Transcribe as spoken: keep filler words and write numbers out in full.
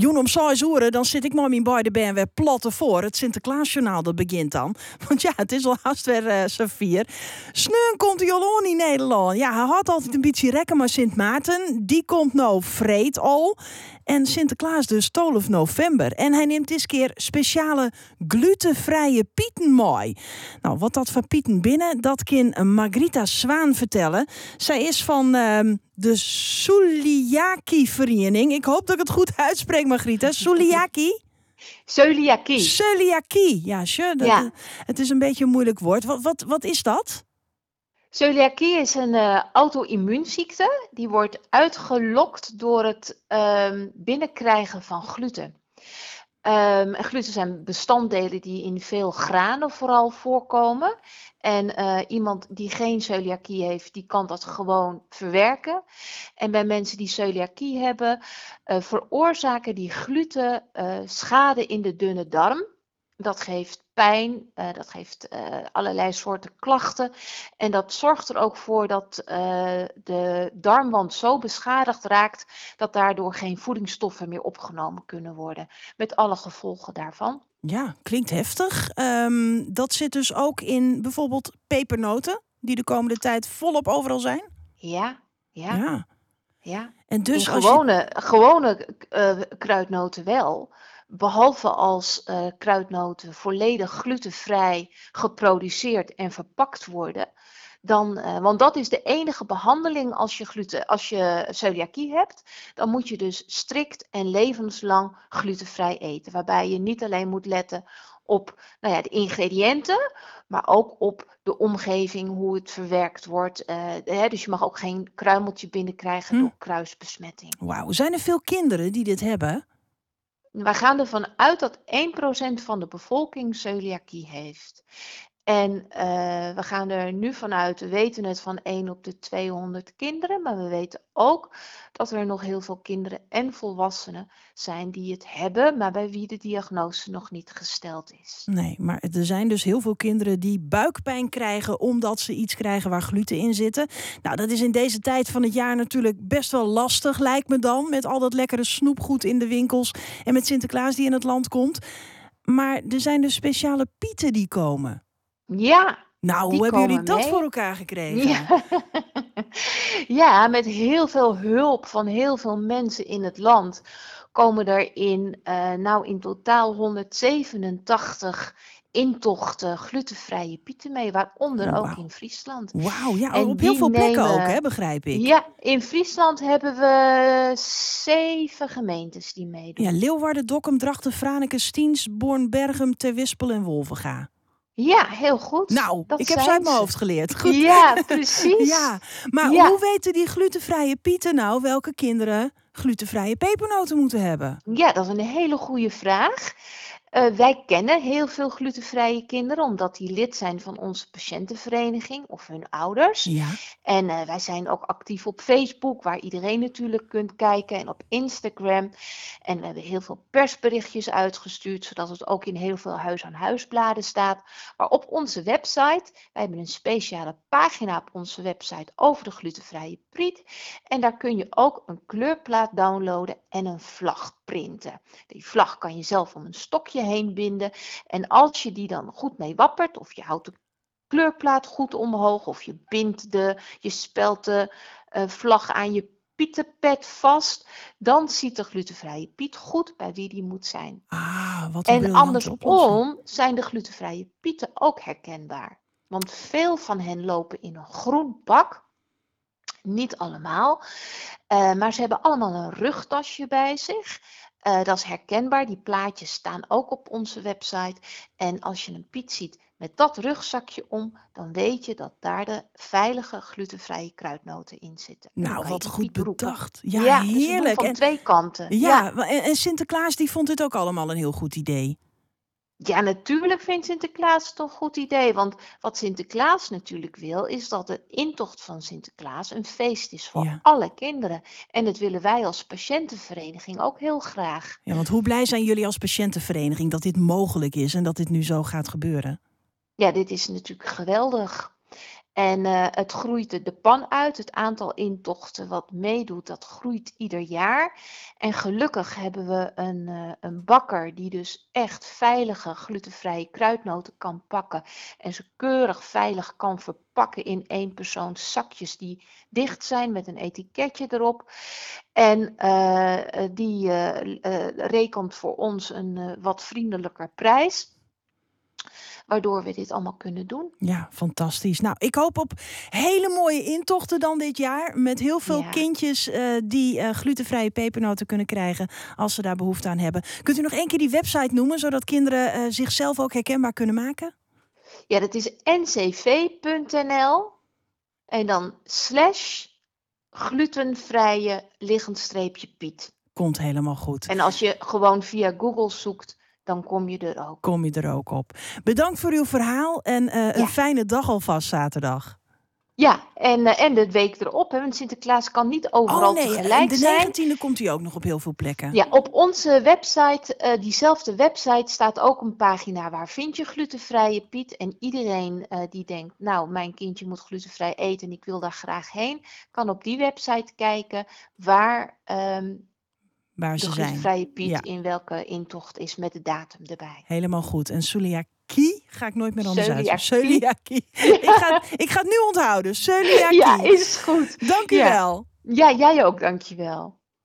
Joen om zes uur, dan zit ik maar in beide ben weer platte voor. Het Sinterklaasjournaal, dat begint dan. Want ja, het is al haast weer uh, z'n vier. Sneun komt hij al on in Nederland. Ja, hij had altijd een beetje rekken, maar Sint Maarten, die komt nou vreed al. En Sinterklaas dus twaalf november. En hij neemt dit keer speciale glutenvrije pieten mee. Nou, wat dat van pieten binnen, dat kan Margrita Zwaan vertellen. Zij is van uh, de Celiakie-vereniging. Ik hoop dat ik het goed uitspreek, Margrita. Celiakie? Celiakie. Celiakie, ja, sure, dat, Ja. Het is een beetje een moeilijk woord. Wat, wat, wat is dat? Celiakie is een uh, auto-immuunziekte. Die wordt uitgelokt door het um, binnenkrijgen van gluten. Um, en gluten zijn bestanddelen die in veel granen vooral voorkomen. En uh, iemand die geen celiakie heeft, die kan dat gewoon verwerken. En bij mensen die celiakie hebben, uh, veroorzaken die gluten uh, schade in de dunne darm. Dat geeft pijn, uh, dat geeft uh, allerlei soorten klachten. En dat zorgt er ook voor dat uh, de darmwand zo beschadigd raakt dat daardoor geen voedingsstoffen meer opgenomen kunnen worden. Met alle gevolgen daarvan. Ja, klinkt heftig. Um, dat zit dus ook in bijvoorbeeld pepernoten, die de komende tijd volop overal zijn? Ja, ja. Ja. ja. En dus in als gewone, je... gewone uh, kruidnoten wel. Behalve als uh, kruidnoten volledig glutenvrij geproduceerd en verpakt worden. Dan, uh, want dat is de enige behandeling als je, gluten, als je celiakie hebt. Dan moet je dus strikt en levenslang glutenvrij eten. Waarbij je niet alleen moet letten op nou ja, de ingrediënten, maar ook op de omgeving, hoe het verwerkt wordt. Uh, hè, dus je mag ook geen kruimeltje binnenkrijgen hm. door kruisbesmetting. Wauw, zijn er veel kinderen die dit hebben? Wij gaan ervan uit dat één procent van de bevolking celiakie heeft. En uh, we gaan er nu vanuit, we weten het van één op de tweehonderd kinderen, maar we weten ook dat er nog heel veel kinderen en volwassenen zijn die het hebben, maar bij wie de diagnose nog niet gesteld is. Nee, maar er zijn dus heel veel kinderen die buikpijn krijgen omdat ze iets krijgen waar gluten in zitten. Nou, dat is in deze tijd van het jaar natuurlijk best wel lastig, lijkt me dan, met al dat lekkere snoepgoed in de winkels en met Sinterklaas die in het land komt. Maar er zijn dus speciale pieten die komen. Ja. Nou, hoe hebben jullie dat mee? voor elkaar gekregen? Ja. ja, met heel veel hulp van heel veel mensen in het land komen er in, uh, nou in totaal honderdzevenentachtig intochten glutenvrije pieten mee, waaronder oh, wow. ook in Friesland. Wauw, ja, en op heel veel plekken nemen, ook, hè, begrijp ik. Ja, in Friesland hebben we zeven gemeentes die meedoen. Ja, Leeuwarden, Dokkum, Drachten, Franeker, Stiens, Born, Berchem, Terwispel en Wolvenga. Ja, heel goed. Nou, dat ik heb ze uit mijn hoofd geleerd. Goed. Ja, precies. ja, maar ja. hoe weten die glutenvrije pieten nou welke kinderen glutenvrije pepernoten moeten hebben? Ja, dat is een hele goede vraag. Uh, wij kennen heel veel glutenvrije kinderen, omdat die lid zijn van onze patiëntenvereniging of hun ouders. Ja. En uh, wij zijn ook actief op Facebook, waar iedereen natuurlijk kunt kijken, en op Instagram. En we hebben heel veel persberichtjes uitgestuurd, zodat het ook in heel veel huis-aan-huisbladen staat. Maar op onze website, wij hebben een speciale pagina op onze website over de glutenvrije priet. En daar kun je ook een kleurplaat downloaden en een vlag printen. Die vlag kan je zelf om een stokje heen binden. En als je die dan goed mee wappert, of je houdt de kleurplaat goed omhoog, of je bindt de, je spelt de uh, vlag aan je pietenpet vast, dan ziet de glutenvrije piet goed bij wie die moet zijn. Ah, wat een en andersom zijn de glutenvrije pieten ook herkenbaar. Want veel van hen lopen in een groen pak. Niet allemaal, uh, maar ze hebben allemaal een rugtasje bij zich. Uh, dat is herkenbaar, die plaatjes staan ook op onze website. En als je een piet ziet met dat rugzakje om, dan weet je dat daar de veilige glutenvrije kruidnoten in zitten. Nou, wat goed bedacht. Ja, ja heerlijk. Dus van en, twee kanten. Ja, ja, en Sinterklaas die vond dit ook allemaal een heel goed idee. Ja, natuurlijk vindt Sinterklaas het een goed idee. Want wat Sinterklaas natuurlijk wil, is dat de intocht van Sinterklaas een feest is voor ja. alle kinderen. En dat willen wij als patiëntenvereniging ook heel graag. Ja, want hoe blij zijn jullie als patiëntenvereniging dat dit mogelijk is en dat dit nu zo gaat gebeuren? Ja, dit is natuurlijk geweldig. En uh, het groeit de, de pan uit. Het aantal intochten wat meedoet, dat groeit ieder jaar. En gelukkig hebben we een, uh, een bakker die dus echt veilige glutenvrije kruidnoten kan pakken. En ze keurig veilig kan verpakken in eenpersoons zakjes die dicht zijn met een etiketje erop. En uh, die uh, uh, rekent voor ons een uh, wat vriendelijker prijs. Waardoor we dit allemaal kunnen doen. Ja, fantastisch. Nou, ik hoop op hele mooie intochten dan dit jaar. Met heel veel ja. kindjes uh, die uh, glutenvrije pepernoten kunnen krijgen als ze daar behoefte aan hebben. Kunt u nog één keer die website noemen, zodat kinderen uh, zichzelf ook herkenbaar kunnen maken? Ja, dat is n c v punt n l en dan slash glutenvrije liggend Piet. Komt helemaal goed. En als je gewoon via Google zoekt, dan kom je er ook. Kom je er ook op. Bedankt voor uw verhaal en uh, ja. een fijne dag alvast zaterdag. Ja, en, uh, en de week erop, hè, want Sinterklaas kan niet overal oh, nee, tegelijk de zijn. De negentiende komt hij ook nog op heel veel plekken. Ja, op onze website, uh, diezelfde website, staat ook een pagina waar vind je glutenvrije Piet. En iedereen uh, die denkt, nou, mijn kindje moet glutenvrij eten en ik wil daar graag heen, kan op die website kijken waar... Um, Waar ze de zijn. glutenvrije Piet ja. in welke intocht is met de datum erbij. Helemaal goed. En celiakie ga ik nooit meer anders uit. Celiakie. ik, ga, ik ga het nu onthouden. Celiakie. Ja, is goed. Dank u ja. wel. Ja, jij ook, dank je wel.